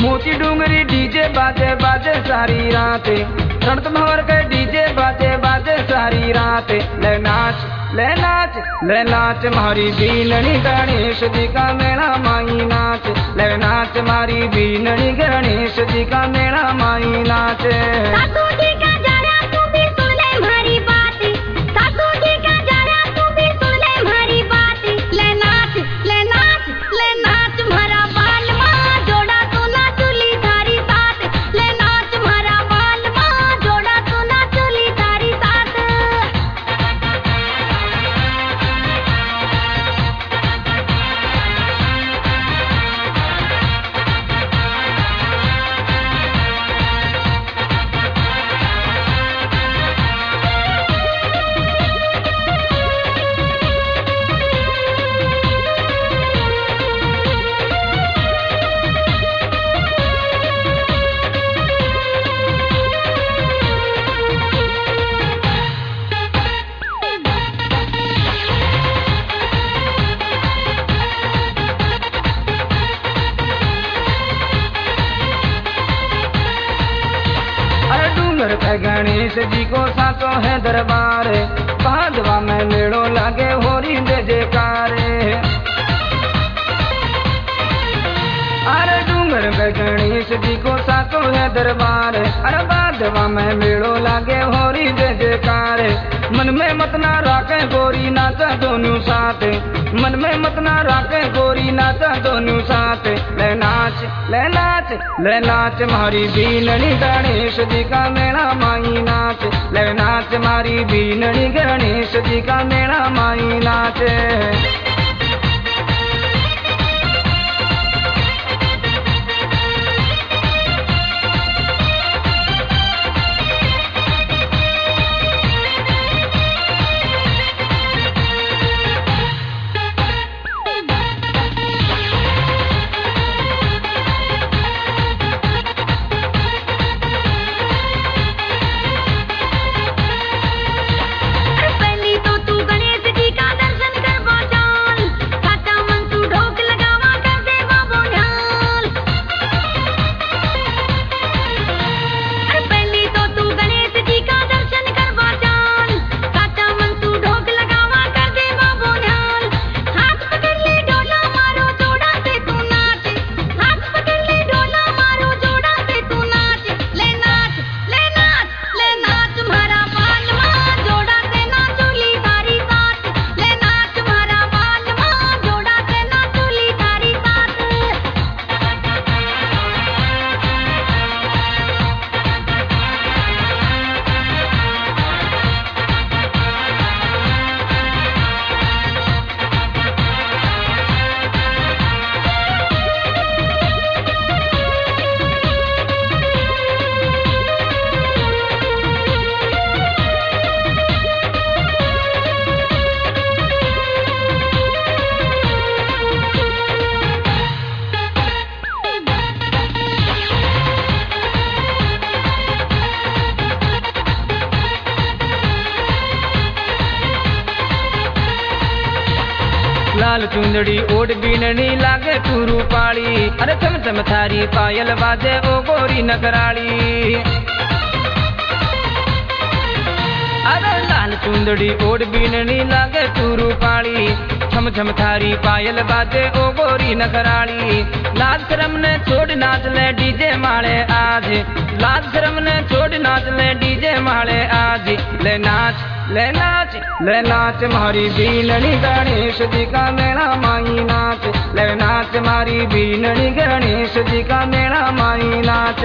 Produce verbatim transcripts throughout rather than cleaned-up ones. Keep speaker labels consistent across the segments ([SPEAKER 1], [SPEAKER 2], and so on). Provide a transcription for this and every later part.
[SPEAKER 1] मोती डूंगरी डीजे बाजे बाजे सारी रात, रणत भंवर के डीजे बाजे बाजे सारी रात। ले नाच ले नाच ले नाच मारी बीननी गणेश जी का मेला माई नाच। ले नाच मारी बीननी गणेश जी का मेला माई नाच।
[SPEAKER 2] सासू जी का जरा तू भी सुन ले हमारी बात, सासू जी का जरा तू भी सुन ले हमारी बात। ले नाच ले नाच ले नाच मारा बाल माँ जोड़ा तू ना चुली थारी साथ। ले नाच मारा बाल माँ जोड़ा तू ना चुली थारी साथ।
[SPEAKER 1] गणेश जी को सातो है दरबार, भादवा में मेड़ो लागे होरी दे जयकार। अरे डूंगर पे गणेश जी को सातो है दरबार, अरे भादवा में मेड़ो लागे होरी दे जयकार। मन में मत ना राखे गोरी नाचा दोनों साथ, मन में मत ना राखे गोरी नाचा दोनों साथ। ले नाच ले नाच ले नाच मारी बीननी गणेश जी का मेला माई नाच। ले नाच मारी बीननी गणेश जी का मेला माई नाच। लाल चुंदड़ी ओढ़ बीननी लागे तू रूपाली, अरे चम चम थारी पायल बाजे ओ गोरी नगराली। अरे लाल चुंदड़ी ओढ़ बीननी लागे तू रूपाली, छम छम थारी पायल बाजे ओ गोरी नगराली। लाज शर्म ने छोड़ नाच ले डीजे माले आज, लाज शर्म ने छोड़ नाच ले डीजे माले आज। ले नाच ले नाच ले नाच मारी बीननी गणेश जी का मेला माई नाच। ले नाच मारी बीननी गणेश जी का मेला माई नाच।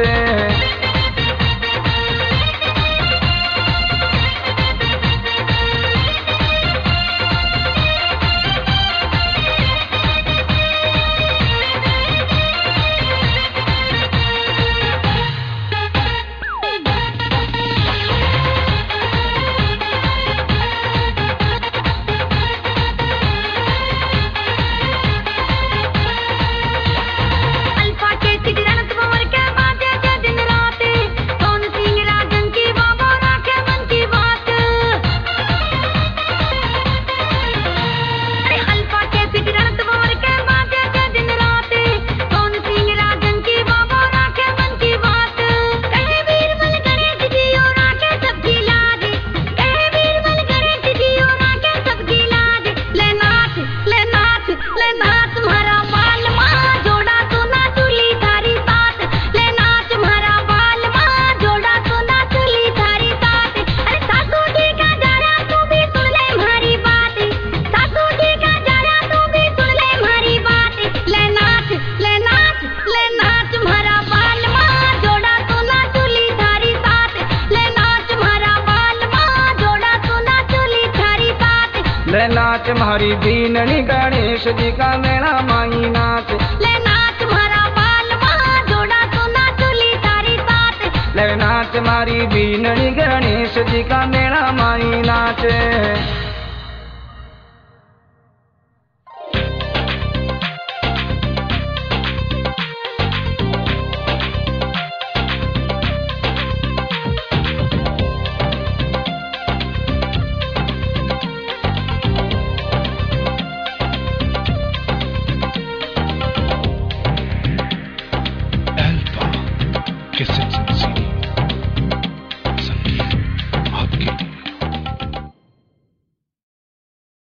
[SPEAKER 2] अल्फा के सिटी रणत भंवर के बाजे दिन रात।
[SPEAKER 1] नाच मारी बीननी गणेश जी का मेला माई नाच
[SPEAKER 2] ले नाच मारा बाल महा जोड़ा सोना चुली तारी साथ
[SPEAKER 1] ले नाच मारी बीननी गणेश जी का मेला माई नाच